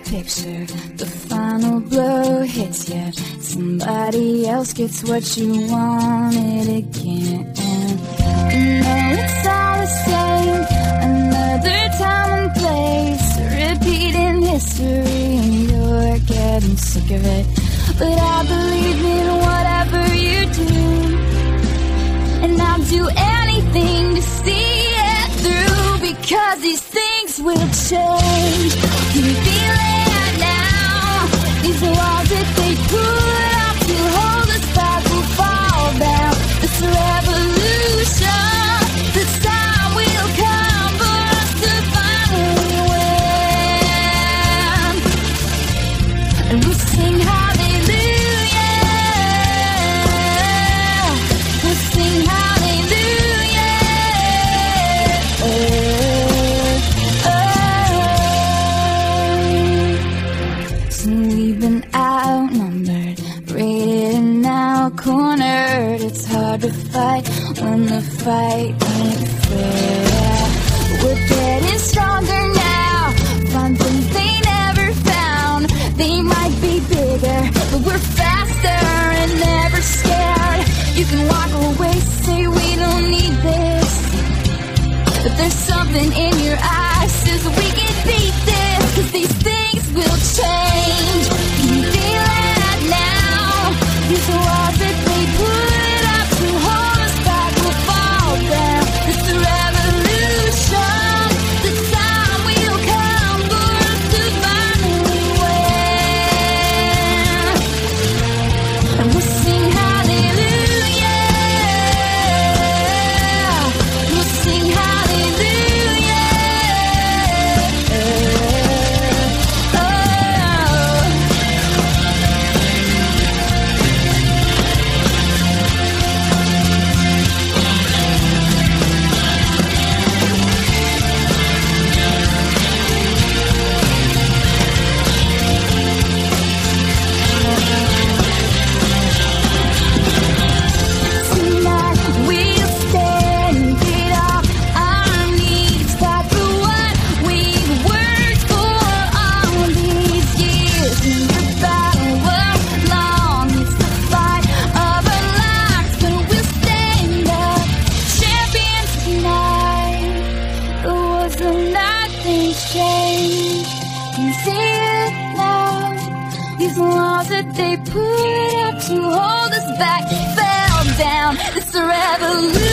picture, the final blow hits you. Somebody else gets what you wanted again. You know it's all the same, another time and place, repeating history, and you're getting sick of it. But I believe in whatever you do, and I'll do anything to see it through, because these things will change. Can you feel it now? These walls that they put up to hold us back will fall down. It's a revolution. The time will come for us to finally win, and we'll sing hallelujah. We'll sing hallelujah. So we've been outnumbered, rated and now cornered. It's hard to fight when the fight ain't fair. We're getting stronger now, find things they never found. They might be bigger, but we're faster and never scared. You can walk away, say we don't need this, but there's something in your eyes says we can beat this, 'cause these things will change. Can you feel it now? These walls that they put up to hold us back will fall down. It's a revolution. The time will come for us to finally win, and we'll sing hallelujah. We'll sing hallelujah. Tonight we'll stand, get off our knees, fight for what we've worked for all these years. In the battle was long, it's the fight of our lives, but we'll stand up, champions tonight. The wars will nothing change. Can you see it now? These walls that they put up to hold us back fell down. It's a revolution.